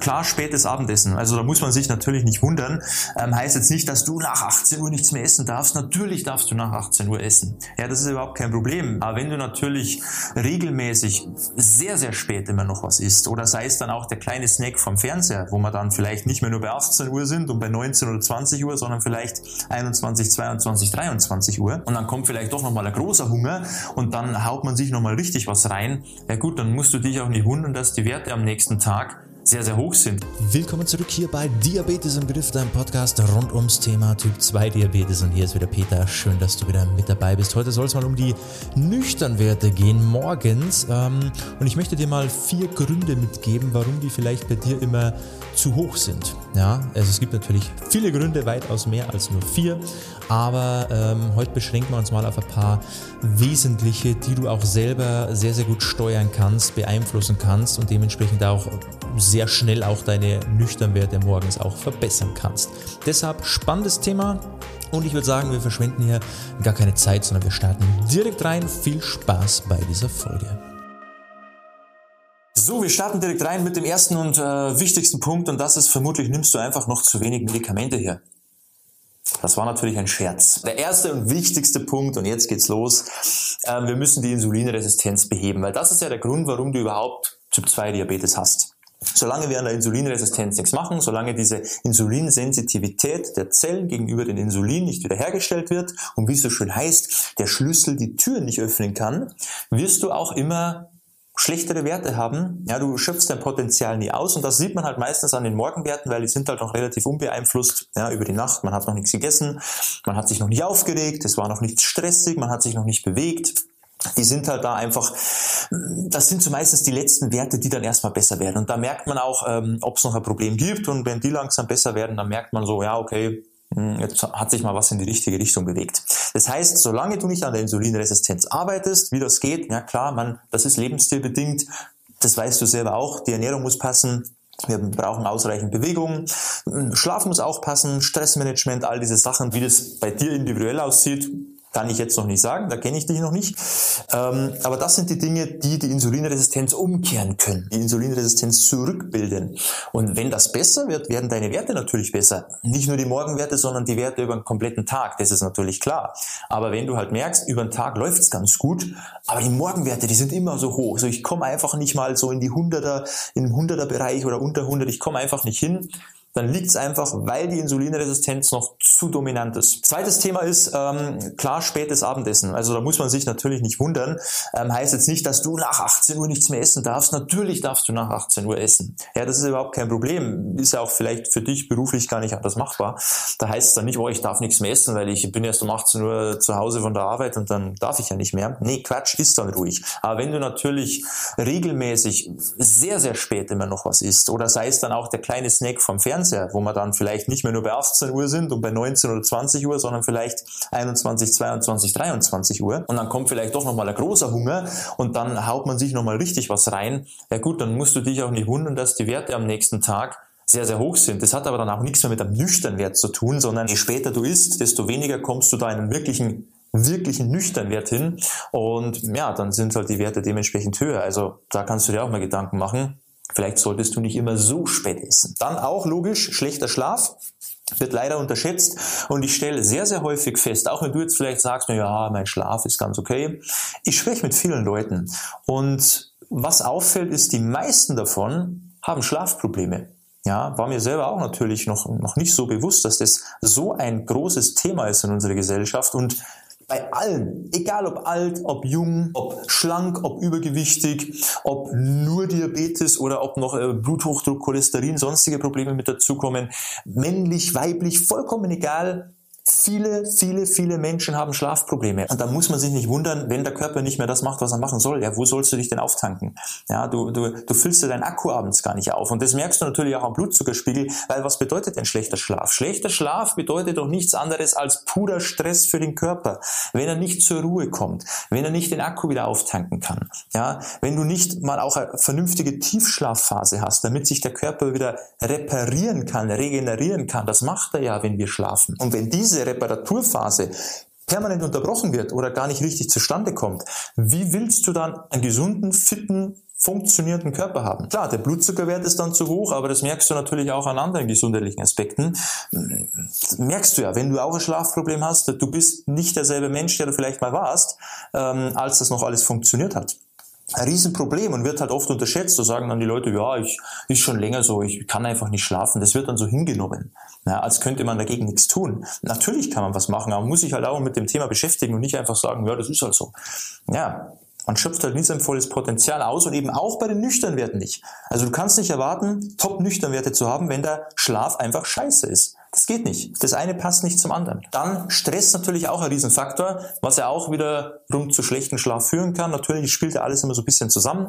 klar, spätes Abendessen. Also da muss man sich natürlich nicht wundern. Heißt jetzt nicht, dass du nach 18 Uhr nichts mehr essen darfst. Natürlich darfst du nach 18 Uhr essen. Ja, das ist überhaupt kein Problem. Aber wenn du natürlich regelmäßig sehr, sehr spät immer noch was isst oder sei es dann auch der kleine Snack vom Fernseher, wo wir dann vielleicht nicht mehr nur bei 18 Uhr sind und bei 19 oder 20 Uhr, sondern vielleicht 21, 22, 23 Uhr und dann kommt vielleicht doch nochmal ein großer Hunger und dann haut man sich nochmal richtig was rein. Ja gut, dann musst du dich auch nicht wundern, dass die Werte am nächsten Tag sehr, sehr hoch sind. Willkommen zurück hier bei Diabetes im Griff, deinem Podcast rund ums Thema Typ 2 Diabetes. Und hier ist wieder Peter. Schön, dass du wieder mit dabei bist. Heute soll es mal um die Nüchternwerte gehen morgens. Und ich möchte dir mal 4 Gründe mitgeben, warum die vielleicht bei dir immer zu hoch sind. Ja, also es gibt natürlich viele Gründe, weitaus mehr als nur 4. Aber heute beschränken wir uns mal auf ein paar wesentliche, die du auch selber sehr, sehr gut steuern kannst, beeinflussen kannst und dementsprechend auch sehr schnell auch deine Nüchternwerte morgens auch verbessern kannst. Deshalb spannendes Thema und ich würde sagen, wir verschwenden hier gar keine Zeit, sondern wir starten direkt rein. Viel Spaß bei dieser Folge. So, wir starten direkt rein mit dem ersten und wichtigsten Punkt und das ist vermutlich, nimmst du einfach noch zu wenig Medikamente her. Das war natürlich ein Scherz. Der erste und wichtigste Punkt, und jetzt geht's los, wir müssen die Insulinresistenz beheben, weil das ist ja der Grund, warum du überhaupt Typ 2 Diabetes hast. Solange wir an der Insulinresistenz nichts machen, solange diese Insulinsensitivität der Zellen gegenüber dem Insulin nicht wiederhergestellt wird und wie es so schön heißt, der Schlüssel die Tür nicht öffnen kann, wirst du auch immer schlechtere Werte haben. Ja, du schöpfst dein Potenzial nie aus und das sieht man halt meistens an den Morgenwerten, weil die sind halt noch relativ unbeeinflusst, ja, über die Nacht. Man hat noch nichts gegessen, man hat sich noch nicht aufgeregt, es war noch nichts stressig, man hat sich noch nicht bewegt. Die sind halt da einfach, das sind so meistens die letzten Werte, die dann erstmal besser werden. Und da merkt man auch, ob es noch ein Problem gibt und wenn die langsam besser werden, dann merkt man so, ja, okay, jetzt hat sich mal was in die richtige Richtung bewegt. Das heißt, solange du nicht an der Insulinresistenz arbeitest, wie das geht, ja klar, das ist lebensstilbedingt, das weißt du selber auch, die Ernährung muss passen, wir brauchen ausreichend Bewegung, Schlaf muss auch passen, Stressmanagement, all diese Sachen, wie das bei dir individuell aussieht, kann ich jetzt noch nicht sagen, da kenne ich dich noch nicht. Aber das sind die Dinge, die die Insulinresistenz umkehren können, die Insulinresistenz zurückbilden. Und wenn das besser wird, werden deine Werte natürlich besser. Nicht nur die Morgenwerte, sondern die Werte über den kompletten Tag, das ist natürlich klar. Aber wenn du halt merkst, über den Tag läuft es ganz gut, aber die Morgenwerte, die sind immer so hoch. Also ich komme einfach nicht mal so in die 100er, in den 100er Bereich oder unter 100, ich komme einfach nicht hin. Dann liegt es einfach, weil die Insulinresistenz noch zu dominant ist. Zweites Thema ist, klar, spätes Abendessen. Also da muss man sich natürlich nicht wundern. Heißt jetzt nicht, dass du nach 18 Uhr nichts mehr essen darfst. Natürlich darfst du nach 18 Uhr essen. Ja, das ist überhaupt kein Problem. Ist ja auch vielleicht für dich beruflich gar nicht anders machbar. Da heißt es dann nicht, oh, ich darf nichts mehr essen, weil ich bin erst um 18 Uhr zu Hause von der Arbeit und dann darf ich ja nicht mehr. Nee, Quatsch, isst dann ruhig. Aber wenn du natürlich regelmäßig sehr, sehr spät immer noch was isst oder sei es dann auch der kleine Snack vom Fernseher, wo wir dann vielleicht nicht mehr nur bei 18 Uhr sind und bei 19 oder 20 Uhr, sondern vielleicht 21, 22, 23 Uhr. Und dann kommt vielleicht doch nochmal ein großer Hunger und dann haut man sich nochmal richtig was rein. Ja gut, dann musst du dich auch nicht wundern, dass die Werte am nächsten Tag sehr, sehr hoch sind. Das hat aber dann auch nichts mehr mit einem Nüchternwert zu tun, sondern je später du isst, desto weniger kommst du da in einen wirklichen Nüchternwert hin. Und ja, dann sind halt die Werte dementsprechend höher. Also da kannst du dir auch mal Gedanken machen. Vielleicht solltest du nicht immer so spät essen. Dann auch logisch, schlechter Schlaf wird leider unterschätzt und ich stelle sehr, sehr häufig fest, auch wenn du jetzt vielleicht sagst, na ja, mein Schlaf ist ganz okay. Ich spreche mit vielen Leuten und was auffällt ist, die meisten davon haben Schlafprobleme. Ja, war mir selber auch natürlich noch nicht so bewusst, dass das so ein großes Thema ist in unserer Gesellschaft und bei allen, egal ob alt, ob jung, ob schlank, ob übergewichtig, ob nur Diabetes oder ob noch Bluthochdruck, Cholesterin, sonstige Probleme mit dazukommen, männlich, weiblich, vollkommen egal. Viele Menschen haben Schlafprobleme. Und da muss man sich nicht wundern, wenn der Körper nicht mehr das macht, was er machen soll. Ja, wo sollst du dich denn auftanken? Ja, du füllst dir deinen Akku abends gar nicht auf. Und das merkst du natürlich auch am Blutzuckerspiegel, weil was bedeutet denn schlechter Schlaf? Schlechter Schlaf bedeutet doch nichts anderes als purer Stress für den Körper. Wenn er nicht zur Ruhe kommt, wenn er nicht den Akku wieder auftanken kann, ja, wenn du nicht mal auch eine vernünftige Tiefschlafphase hast, damit sich der Körper wieder reparieren kann, regenerieren kann. Das macht er ja, wenn wir schlafen. Und wenn diese Reparaturphase permanent unterbrochen wird oder gar nicht richtig zustande kommt, wie willst du dann einen gesunden, fitten, funktionierenden Körper haben. Klar, der Blutzuckerwert ist dann zu hoch, aber das merkst du natürlich auch an anderen gesundheitlichen Aspekten. Merkst du ja, wenn du auch ein Schlafproblem hast, du bist nicht derselbe Mensch, der du vielleicht mal warst, als das noch alles funktioniert hat. Ein Riesenproblem und wird halt oft unterschätzt. Da sagen dann die Leute, ja, ist schon länger so, ich kann einfach nicht schlafen. Das wird dann so hingenommen, ja, als könnte man dagegen nichts tun. Natürlich kann man was machen, aber man muss sich halt auch mit dem Thema beschäftigen und nicht einfach sagen, ja, das ist halt so. Ja, man schöpft halt nie sein volles Potenzial aus und eben auch bei den Nüchternwerten nicht. Also du kannst nicht erwarten, Top-Nüchternwerte zu haben, wenn der Schlaf einfach scheiße ist. Das geht nicht. Das eine passt nicht zum anderen. Dann Stress natürlich auch ein Riesenfaktor, was ja auch wiederum zu schlechten Schlaf führen kann. Natürlich spielt ja alles immer so ein bisschen zusammen.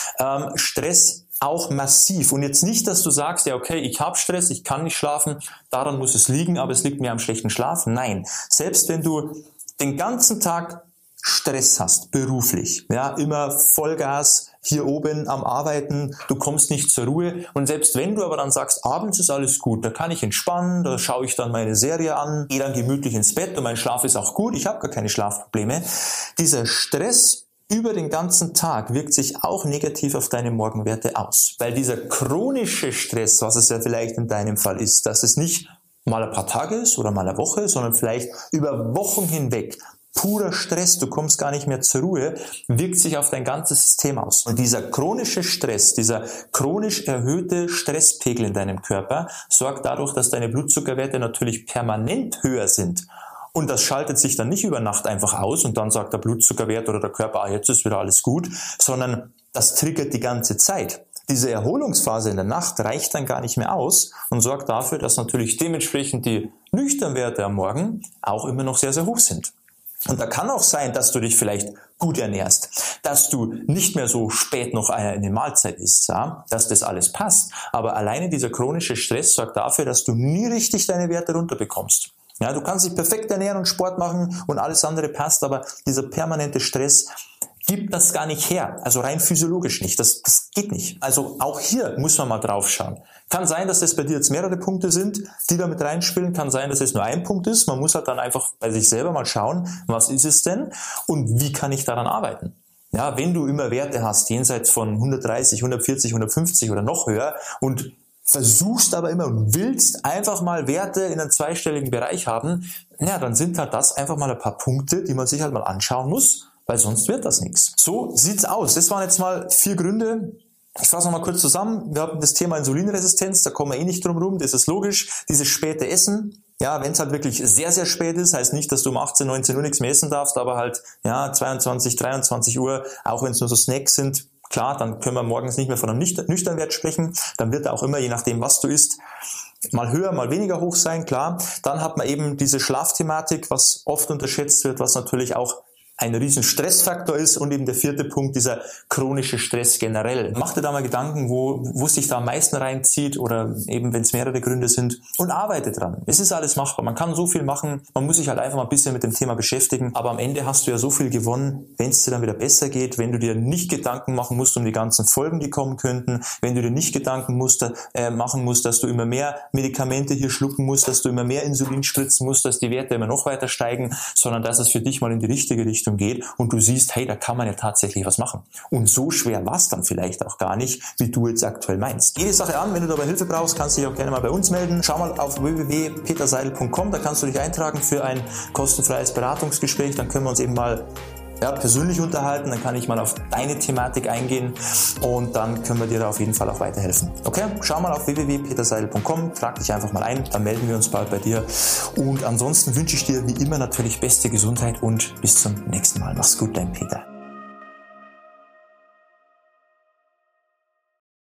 Stress auch massiv. Und jetzt nicht, dass du sagst, ja okay, ich habe Stress, ich kann nicht schlafen, daran muss es liegen, aber es liegt mir am schlechten Schlaf. Nein, selbst wenn du den ganzen Tag Stress hast, beruflich, ja, immer Vollgas hier oben am Arbeiten, du kommst nicht zur Ruhe und selbst wenn du aber dann sagst, abends ist alles gut, da kann ich entspannen, da schaue ich dann meine Serie an, gehe dann gemütlich ins Bett und mein Schlaf ist auch gut, ich habe gar keine Schlafprobleme. Dieser Stress über den ganzen Tag wirkt sich auch negativ auf deine Morgenwerte aus, weil dieser chronische Stress, was es ja vielleicht in deinem Fall ist, dass es nicht mal ein paar Tage ist oder mal eine Woche, sondern vielleicht über Wochen hinweg purer Stress, du kommst gar nicht mehr zur Ruhe, wirkt sich auf dein ganzes System aus. Und dieser chronische Stress, dieser chronisch erhöhte Stresspegel in deinem Körper sorgt dadurch, dass deine Blutzuckerwerte natürlich permanent höher sind. Und das schaltet sich dann nicht über Nacht einfach aus und dann sagt der Blutzuckerwert oder der Körper, jetzt ist wieder alles gut, sondern das triggert die ganze Zeit. Diese Erholungsphase in der Nacht reicht dann gar nicht mehr aus und sorgt dafür, dass natürlich dementsprechend die Nüchternwerte am Morgen auch immer noch sehr, sehr hoch sind. Und da kann auch sein, dass du dich vielleicht gut ernährst, dass du nicht mehr so spät noch eine Mahlzeit isst, ja? Dass das alles passt. Aber alleine dieser chronische Stress sorgt dafür, dass du nie richtig deine Werte runterbekommst. Ja, du kannst dich perfekt ernähren und Sport machen und alles andere passt, aber dieser permanente Stress gibt das gar nicht her, also rein physiologisch nicht, das geht nicht. Also auch hier muss man mal drauf schauen. Kann sein, dass das bei dir jetzt mehrere Punkte sind, die da mit reinspielen, kann sein, dass es nur ein Punkt ist, man muss halt dann einfach bei sich selber mal schauen, was ist es denn und wie kann ich daran arbeiten. Ja, wenn du immer Werte hast, jenseits von 130, 140, 150 oder noch höher und versuchst aber immer und willst einfach mal Werte in einem zweistelligen Bereich haben, ja, dann sind halt das einfach mal ein paar Punkte, die man sich halt mal anschauen muss, weil sonst wird das nichts. So sieht's aus. Das waren jetzt mal 4 Gründe. Ich fasse nochmal kurz zusammen. Wir haben das Thema Insulinresistenz, da kommen wir eh nicht drum rum, das ist logisch. Dieses späte Essen, ja, wenn es halt wirklich sehr, sehr spät ist, heißt nicht, dass du um 18, 19 Uhr nichts mehr essen darfst, aber halt, ja, 22, 23 Uhr, auch wenn es nur so Snacks sind, klar, dann können wir morgens nicht mehr von einem Nüchternwert sprechen. Dann wird er auch immer, je nachdem, was du isst, mal höher, mal weniger hoch sein, klar. Dann hat man eben diese Schlafthematik, was oft unterschätzt wird, was natürlich auch ein riesen Stressfaktor ist und eben der 4. Punkt, dieser chronische Stress generell. Mach dir da mal Gedanken, wo es sich da am meisten reinzieht oder eben, wenn es mehrere Gründe sind und arbeite dran. Es ist alles machbar. Man kann so viel machen. Man muss sich halt einfach mal ein bisschen mit dem Thema beschäftigen. Aber am Ende hast du ja so viel gewonnen, wenn es dir dann wieder besser geht, wenn du dir nicht Gedanken machen musst um die ganzen Folgen, die kommen könnten, wenn du dir nicht Gedanken machen musst, dass du immer mehr Medikamente hier schlucken musst, dass du immer mehr Insulin spritzen musst, dass die Werte immer noch weiter steigen, sondern dass es für dich mal in die richtige Richtung geht und du siehst, hey, da kann man ja tatsächlich was machen. Und so schwer war es dann vielleicht auch gar nicht, wie du jetzt aktuell meinst. Geh die Sache an, wenn du dabei Hilfe brauchst, kannst du dich auch gerne mal bei uns melden. Schau mal auf www.peterseidel.com, da kannst du dich eintragen für ein kostenfreies Beratungsgespräch, dann können wir uns eben mal persönlich unterhalten, dann kann ich mal auf deine Thematik eingehen und dann können wir dir da auf jeden Fall auch weiterhelfen. Okay, schau mal auf www.peterseidel.com, trag dich einfach mal ein, dann melden wir uns bald bei dir und ansonsten wünsche ich dir wie immer natürlich beste Gesundheit und bis zum nächsten Mal. Mach's gut, dein Peter.